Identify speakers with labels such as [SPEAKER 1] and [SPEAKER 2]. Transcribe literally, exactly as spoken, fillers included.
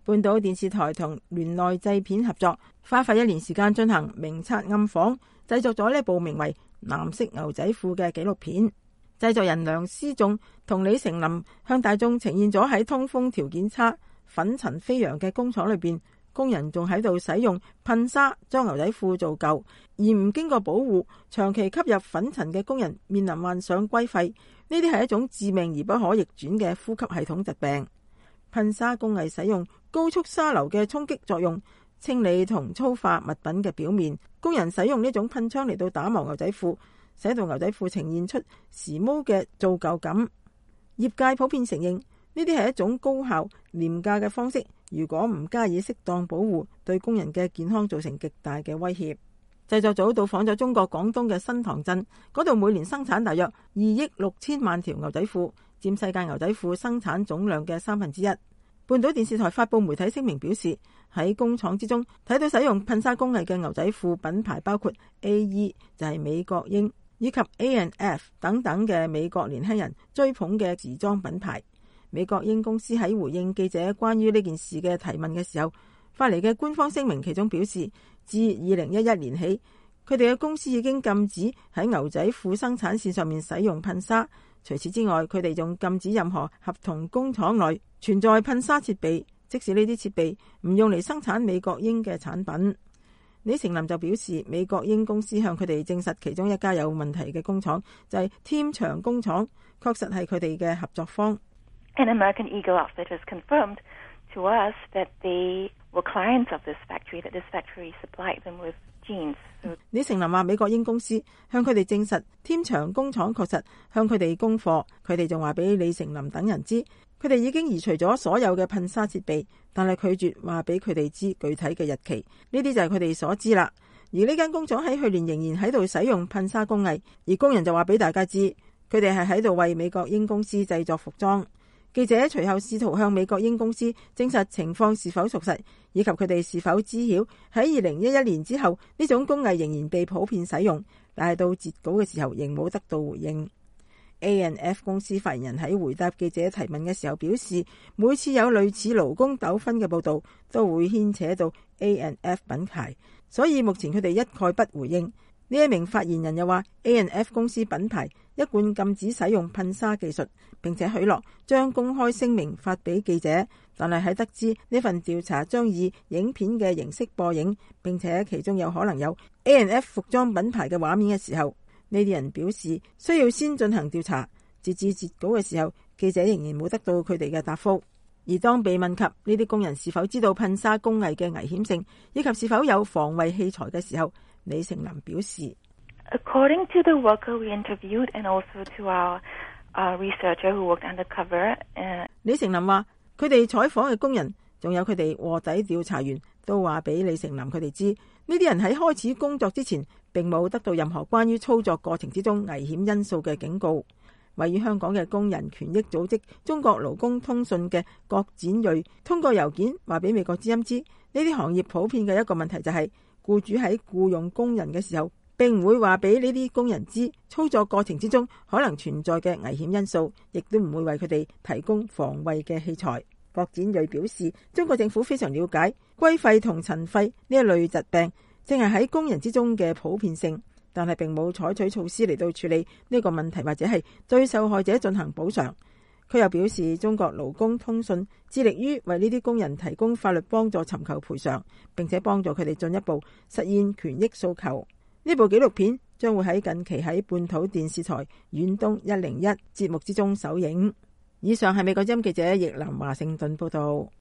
[SPEAKER 1] 半島電視台同聯內製片合作，花費一年時間進行明察暗訪，製作咗呢部名為《藍色牛仔褲》嘅紀錄片。製作人梁思仲同李成林向大眾呈現咗喺通風條件差、粉塵飛揚嘅工廠裏邊，工人仲喺度使用噴砂將牛仔褲做舊，而唔經過保護，長期吸入粉塵嘅工人面臨患上龜肺，呢啲係一種致命而不可逆轉嘅呼吸系統疾病。噴砂工藝使用高速沙流嘅衝擊作用，清理同粗化物品嘅表面。工人使用呢種噴槍嚟到打磨牛仔褲，使到牛仔褲呈現出時髦嘅做舊感。業界普遍承認呢啲係一種高效廉價嘅方式，如果唔加以適當保護，對工人嘅健康造成極大嘅威脅。製作組到訪咗中國廣東嘅新塘鎮，嗰度每年生產大約二億六千萬條牛仔褲，佔世界牛仔褲生產總量嘅三分之一。半島電視台發佈媒體聲明表示，喺工廠之中睇到使用噴砂工藝嘅牛仔褲品牌包括 A E 就係美國鷹，以及 A and F 等等嘅美國年輕人追捧嘅時裝品牌。美國鷹公司喺回應記者關於呢件事嘅提問嘅時候，發嚟嘅官方聲明其中表示，自二零一一年起，佢哋嘅公司已經禁止喺牛仔褲生產線上面使用噴砂。除此之外，佢哋仲禁止任何合同工廠內存在噴砂設備，即使呢啲設備唔用嚟生產美國鷹嘅產品。李成林就表示，美國鷹公司向佢哋證實其中一家有問題嘅工廠就係添長工廠，確實係佢哋嘅合作方。
[SPEAKER 2] And American Eagle Outfitters confirmed to us that they were clients of this factory, that this factory supplied them with jeans.
[SPEAKER 1] 李成林話，美國鷹公司向佢哋證實，添長工廠確實向佢哋供貨。佢哋仲話俾李成林等人知，佢哋已經移除咗所有嘅噴砂設備，但係拒絕話俾佢哋知具體嘅日期。呢啲就係佢哋所知啦。而呢間工廠喺去年仍然喺度使用噴砂工藝，而工人就話俾大家知，佢哋係喺度為美國鷹公司製作服裝。記者隨後試圖向美國鷹公司證實情況是否屬實，以及佢哋是否知曉喺二零一一年之後呢種工藝仍然被普遍使用，但係到截稿嘅時候仍冇得到回應。A and F 公司發言人喺回答記者提問嘅時候表示，每次有類似勞工糾紛嘅報道都會牽扯到 A and F 品牌，所以目前佢哋一概不回應。呢一名發言人又話 A and F 公司品牌一貫禁止使用噴砂技術，並且許諾將公開聲明發俾記者，但係喺得知呢份調查將以影片嘅形式播映，並且其中有可能有 A and F 服裝品牌嘅畫面嘅時候，呢啲人表示需要先進行調查。截至截稿嘅時候，記者仍然冇得到佢哋嘅答覆。而當被問及呢啲工人是否知道噴砂工藝嘅危險性，以及是否有防衛器材嘅時候，李成林表示
[SPEAKER 2] According to the worker we interviewed and also to our uh, researcher who worked undercover, uh,
[SPEAKER 1] 李成林話佢哋採訪嘅工人仲有佢哋臥底調查員都話俾李成林佢哋知，呢啲人喺開始工作之前並冇得到任何關於操作過程之中危險因素嘅警告。位於香港嘅工人權益組織中國勞工通訊嘅郭展瑞通過郵件話俾美國之音知，呢啲行業普遍嘅一個問題就係僱主喺僱用工人嘅時候並唔會話俾呢啲工人知操作過程之中可能存在嘅危險因素，亦都唔會為佢哋提供防衛嘅器材。郭展瑞表示，中國政府非常了解龜肺同塵肺呢一類疾病正係喺工人之中嘅普遍性，但係並冇採取措施嚟到處理呢個問題，或者係對受害者進行補償。佢又表示，中國勞工通訊致力於為呢啲工人提供法律幫助，尋求賠償，並且幫助佢哋進一步實現權益訴求。呢部紀錄片將會喺近期喺半島電視台遠東一零一節目之中首映。以上係美國之音記者葉林華盛頓報道。